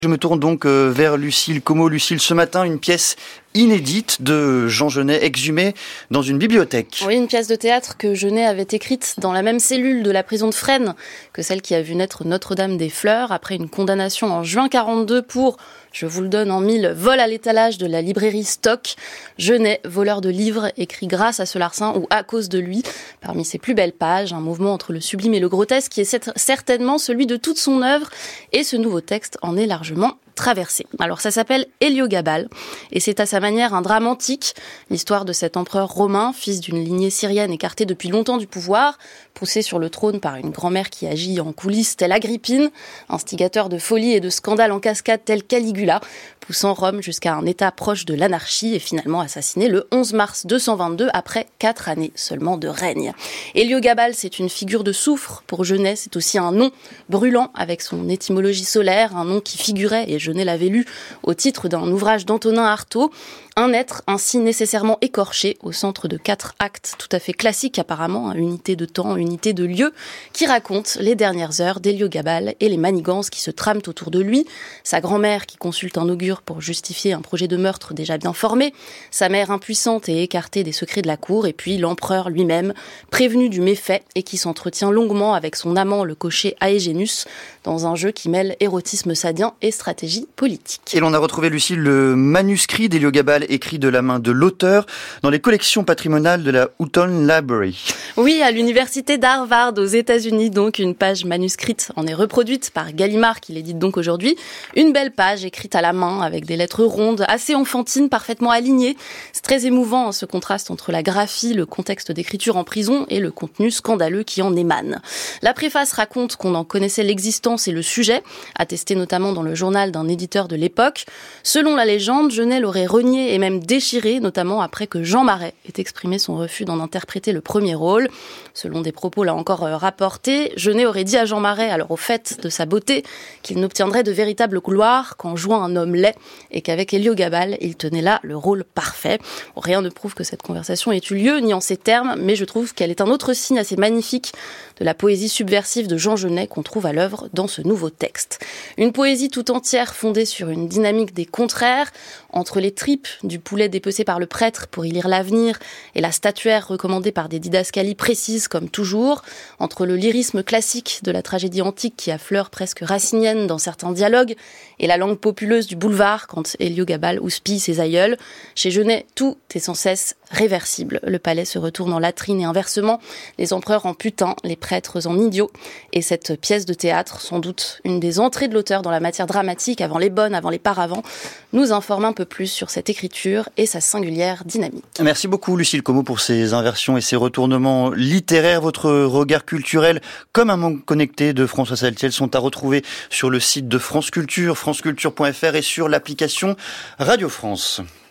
Je me tourne donc vers Lucille Como. Lucille, ce matin, une pièce inédite de Jean Genet exhumée dans une bibliothèque. Oui, une pièce de théâtre que Genet avait écrite dans la même cellule de la prison de Fresnes que celle qui a vu naître Notre-Dame des Fleurs après une condamnation en juin 42 pour, je vous le donne en mille, vol à l'étalage de la librairie Stock. Genet, voleur de livres, écrit grâce à ce larcin ou à cause de lui. Parmi ses plus belles pages, un mouvement entre le sublime et le grotesque qui est certainement celui de toute son œuvre, et ce nouveau texte en est largement traversé. Alors ça s'appelle Héliogabale et c'est à sa manière un drame antique, l'histoire de cet empereur romain, fils d'une lignée syrienne écartée depuis longtemps du pouvoir, poussé sur le trône par une grand-mère qui agit en coulisses telle Agrippine, instigateur de folie et de scandales en cascade tel Caligula, poussant Rome jusqu'à un état proche de l'anarchie et finalement assassiné le 11 mars 222 après 4 années seulement de règne. Héliogabale, c'est une figure de soufre pour Genet, c'est aussi un nom brûlant avec son étymologie solaire, un nom qui figurait, et Genet l'avait lu, au titre d'un ouvrage d'Antonin Artaud, un être ainsi nécessairement écorché au centre de 4 actes tout à fait classiques apparemment, unité de temps, unité de lieu, qui racontent les dernières heures d'Héliogabale et les manigances qui se trament autour de lui, sa grand-mère qui consulte un augure pour justifier un projet de meurtre déjà bien formé, sa mère impuissante et écartée des secrets de la cour, et puis l'empereur lui-même, prévenu du méfait et qui s'entretient longuement avec son amant le cocher Aégénus dans un jeu qui mêle érotisme sadien et stratégie politique. Et l'on a retrouvé, Lucille, le manuscrit d'Héliogabale écrit de la main de l'auteur dans les collections patrimoniales de la Houghton Library. Oui, à l'université d'Harvard aux États-Unis, donc une page manuscrite en est reproduite par Gallimard qui l'édite donc aujourd'hui. Une belle page écrite à la main avec des lettres rondes, assez enfantines, parfaitement alignées. C'est très émouvant ce contraste entre la graphie, le contexte d'écriture en prison et le contenu scandaleux qui en émane. La préface raconte qu'on en connaissait l'existence et le sujet, attesté notamment dans le journal d'un éditeur de l'époque. Selon la légende, Genet l'aurait renié et même déchiré, notamment après que Jean Marais ait exprimé son refus d'en interpréter le premier rôle. Selon des propos là encore rapportés, Genet aurait dit à Jean Marais, alors au fait de sa beauté, qu'il n'obtiendrait de véritable gloire qu'en jouant un homme laid et qu'avec Héliogabale, il tenait là le rôle parfait. Rien ne prouve que cette conversation ait eu lieu, ni en ces termes, mais je trouve qu'elle est un autre signe assez magnifique de la poésie subversive de Jean Genet qu'on trouve à l'œuvre dans ce nouveau texte. Une poésie tout entière fondée sur une dynamique des contraires, entre les tripes du poulet dépecé par le prêtre pour y lire l'avenir et la statuaire recommandée par des didascalies précises comme toujours, entre le lyrisme classique de la tragédie antique qui affleure presque racinienne dans certains dialogues et la langue populeuse du boulevard quand Héliogabale houspille ses aïeuls. Chez Genet, tout est sans cesse réversible. Le palais se retourne en latrine et inversement, les empereurs en putain, les prêtres en idiots. Et cette pièce de théâtre, sans doute une des entrées de l'auteur dans la matière dramatique, avant les bonnes, avant les paravents, nous informe un peu plus sur cette écriture et sa singulière dynamique. Merci beaucoup Lucille Como pour ces inversions et ces retournements littéraires. Votre regard culturel comme un monde connecté de François Saltiel sont à retrouver sur le site de France Culture, franceculture.fr et sur l'application Radio France.